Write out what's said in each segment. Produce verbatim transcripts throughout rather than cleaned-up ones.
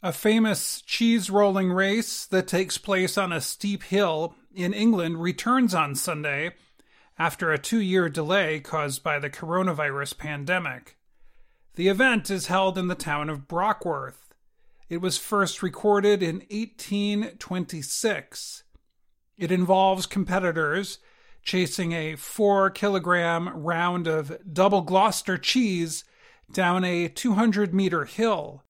A famous cheese rolling race that takes place on a steep hill in England returns on Sunday after a two-year delay caused by the coronavirus pandemic. The event is held in the town of Brockworth. It was first recorded in eighteen twenty-six. It involves competitors chasing a four-kilogram round of double Gloucester cheese down a two hundred meter hill.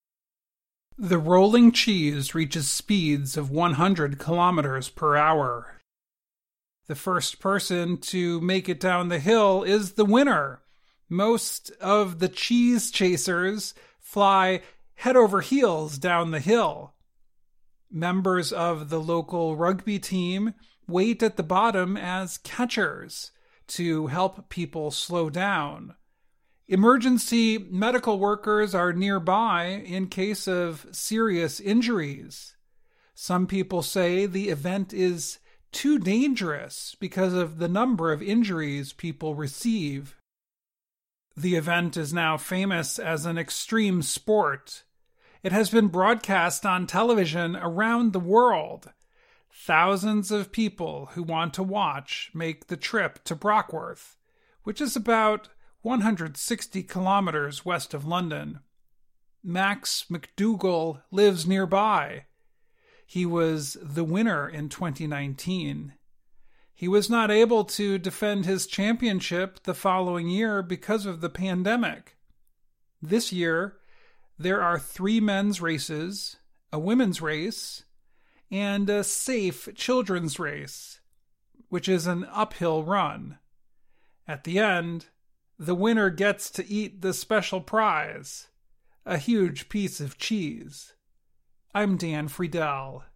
The rolling cheese reaches speeds of one hundred kilometers per hour. The first person to make it down the hill is the winner. Most of the cheese chasers fly head over heels down the hill. Members of the local rugby team wait at the bottom as catchers to help people slow down. Emergency medical workers are nearby in case of serious injuries. Some people say the event is too dangerous because of the number of injuries people receive. The event is now famous as an extreme sport. It has been broadcast on television around the world. Thousands of people who want to watch make the trip to Brockworth, which is about one hundred sixty kilometers west of London. Max McDougall lives nearby. He was the winner in twenty nineteen. He was not able to defend his championship the following year because of the pandemic. This year, there are three men's races, a women's race, and a safe children's race, which is an uphill run. At the end, the winner gets to eat the special prize, a huge piece of cheese. I'm Dan Friedel.